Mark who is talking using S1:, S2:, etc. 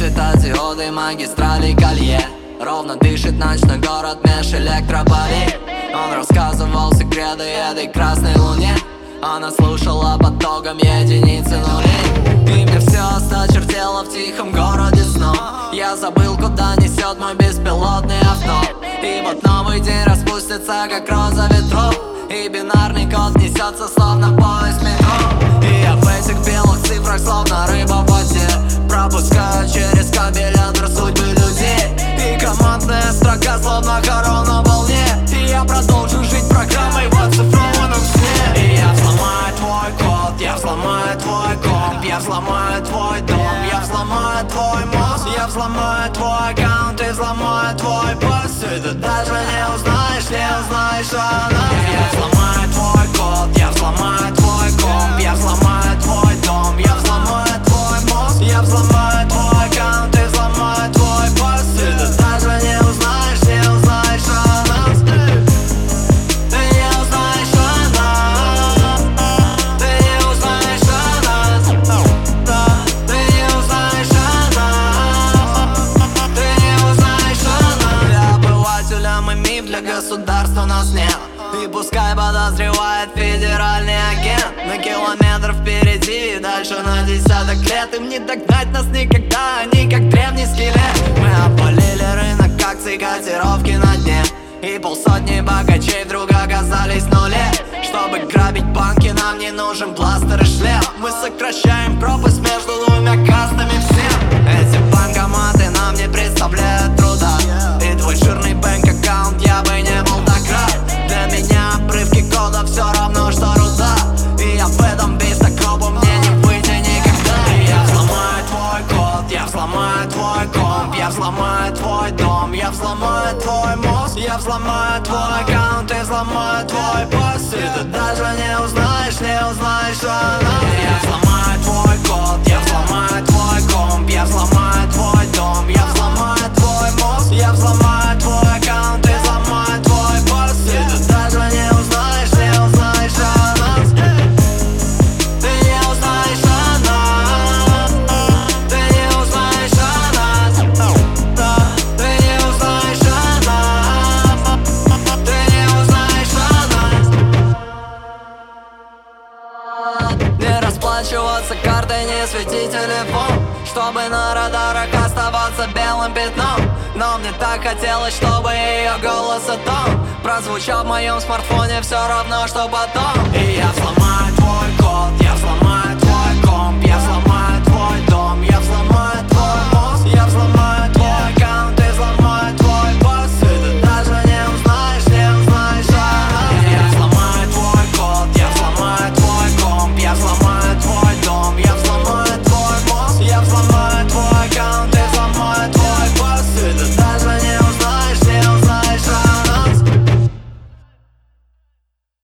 S1: Бежит от диоды магистрали колье. Ровно дышит ночной город меж электрополей. Он рассказывал секреты этой красной луне. Она слушала потоком единицы нулей. И мне все осточертело в тихом городе сном. Я забыл, куда несет мой беспилотный авто. И вот новый день распустится, как роза ветров. И бинарный код несется, словно поезд метро. И я в этих белых цифрах, словно рыба в воде, пропускаю через кабель адр судьбы людей. И командная строка, словно корона в волне. И я продолжу жить программой в оцифрованном сне. И я взломаю твой код, я взломаю твой комп, я взломаю твой дом, я взломаю твой мозг, я взломаю твой аккаунт и взломаю твой пост. И ты даже не узнаешь о нас. Я взломаю твой код, я взломаю твой комп, я взломаю твой дом, я взломаю твой мозг, я взломаю твой аккаунт и взломаю твой пост. И ты даже не узнаешь о нас. Ты не узнаешь о нас. Ты не узнаешь о нас. Ты не узнаешь о нас. Ты не узнаешь о нас. Для обывателя мы миф, для государства нас нет. И пускай подозревает федеральный агент на километр впереди и дальше на десяток лет. Им не догнать нас никогда, они как древний скелет. Мы обвалили рынок акций, котировки на дне. И полсотни богачей вдруг оказались в нуле. Чтобы грабить банки, нам не нужен бластер и шлем. Мы сокращаем пропасть между двумя кастами всем. Эти банкоматы нам не представляют труда. И твой жирный бэнк-аккаунт я бы не был так рад. Для меня обрывки кода все равно, что руда. И я в этом бестокопу мне не выйти никогда. И я взломаю твой код, я взломаю твой комп, я взломаю твой дом, я взломаю твой мозг, я взломаю твой аккаунт и взломаю твой пост. И ты даже не узнаешь о нас. Я взломаю твой код, я взломаю твой комп, я взломаю твой дом, я взломаю твой мозг, я взломаю твой аккаунт и взломаю твой пост. И ты даже не узнаешь о нас. Ты не узнаешь о нас. Ты не узнаешь о нас. Ты не узнаешь о нас. Ты не узнаешь о нас. Не расплачиваться картой, не свети телефон, чтобы на радарах оставаться белым пятном. Но мне так хотелось, чтобы ее голос и тон прозвучал в моем смартфоне все равно, что потом. И я взломаю